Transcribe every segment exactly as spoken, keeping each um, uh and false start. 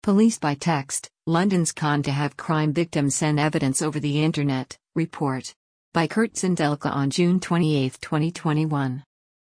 Police by text, London's con to have crime victims send evidence over the internet, report. By Kurt Zindelka on June twenty-eighth, twenty twenty-one.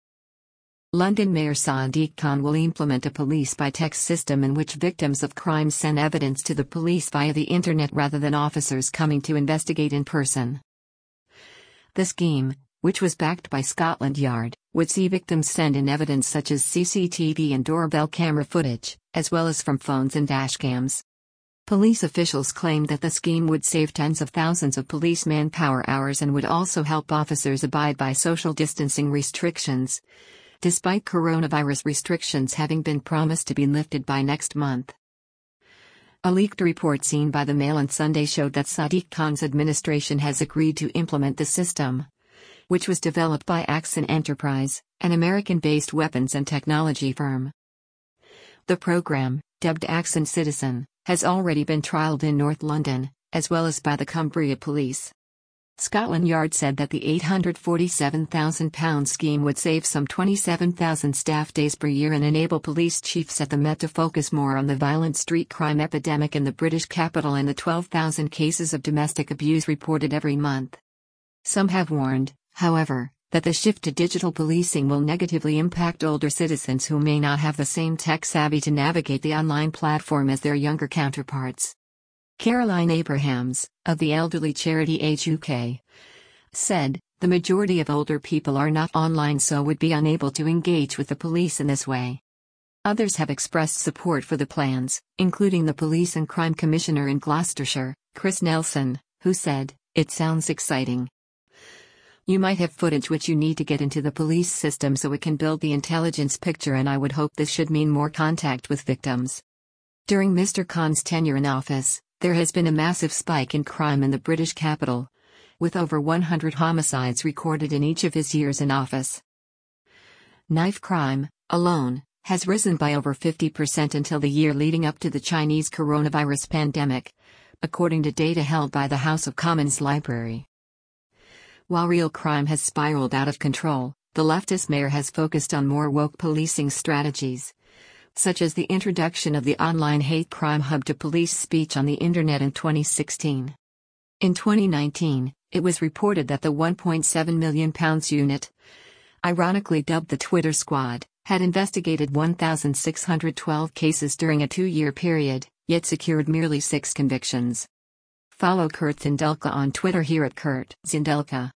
London Mayor Sadiq Khan will implement a police by text system in which victims of crime send evidence to the police via the internet rather than officers coming to investigate in person. The scheme, which was backed by Scotland Yard, would see victims send in evidence such as C C T V and doorbell camera footage, as well as from phones and dashcams. Police officials claimed that the scheme would save tens of thousands of police manpower hours and would also help officers abide by social distancing restrictions, despite coronavirus restrictions having been promised to be lifted by next month. A leaked report seen by the Mail on Sunday showed that Sadiq Khan's administration has agreed to implement the system, which was developed by Axon Enterprise, an American-based weapons and technology firm. The program, dubbed Axon Citizen, has already been trialled in North London, as well as by the Cumbria Police. Scotland Yard said that the eight hundred forty-seven thousand pound scheme would save some twenty-seven thousand staff days per year and enable police chiefs at the Met to focus more on the violent street crime epidemic in the British capital and the twelve thousand cases of domestic abuse reported every month. Some have warned, however, that the shift to digital policing will negatively impact older citizens who may not have the same tech savvy to navigate the online platform as their younger counterparts. Caroline Abrahams, of the elderly charity Age U K, said, "The majority of older people are not online so would be unable to engage with the police in this way." Others have expressed support for the plans, including the Police and Crime Commissioner in Gloucestershire, Chris Nelson, who said, "It sounds exciting. You might have footage which you need to get into the police system so it can build the intelligence picture, and I would hope this should mean more contact with victims." During Mister Khan's tenure in office, there has been a massive spike in crime in the British capital, with over one hundred homicides recorded in each of his years in office. Knife crime, alone, has risen by over fifty percent until the year leading up to the Chinese coronavirus pandemic, according to data held by the House of Commons Library. While real crime has spiraled out of control, the leftist mayor has focused on more woke policing strategies, such as the introduction of the online hate crime hub to police speech on the internet in twenty sixteen. In twenty nineteen, it was reported that the one point seven million pounds unit, ironically dubbed the Twitter Squad, had investigated one thousand six hundred twelve cases during a two-year period, yet secured merely six convictions. Follow Kurt Zindelka on Twitter here at Kurt Zindelka.